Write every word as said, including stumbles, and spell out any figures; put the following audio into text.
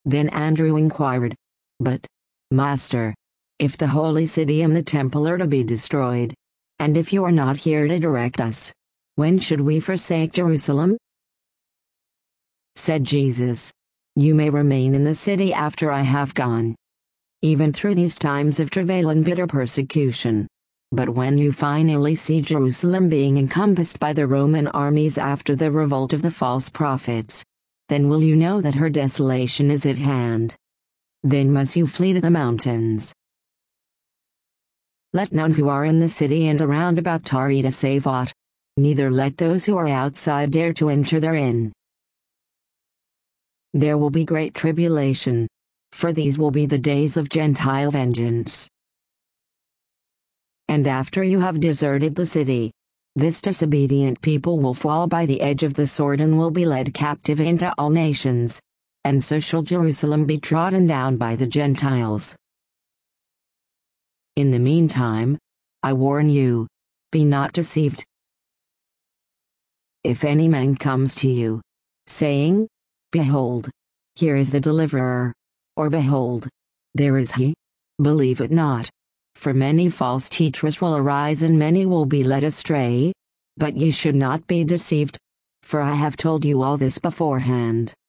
Then Andrew inquired, "But, Master, if the holy city and the temple are to be destroyed, and if you are not here to direct us, when should we forsake Jerusalem?" Said Jesus, "You may remain in the city after I have gone, even through these times of travail and bitter persecution. But when you finally see Jerusalem being encompassed by the Roman armies after the revolt of the false prophets, then will you know that her desolation is at hand. Then must you flee to the mountains. Let none who are in the city and around about tarry to save aught, neither let those who are outside dare to enter therein. There will be great tribulation, for these will be the days of Gentile vengeance. And after you have deserted the city, this disobedient people will fall by the edge of the sword and will be led captive into all nations, and so shall Jerusalem be trodden down by the Gentiles. In the meantime, I warn you, be not deceived. If any man comes to you, saying, 'Behold, here is the deliverer,' or 'Behold, there is he,' believe it not. For many false teachers will arise and many will be led astray. But ye should not be deceived, for I have told you all this beforehand.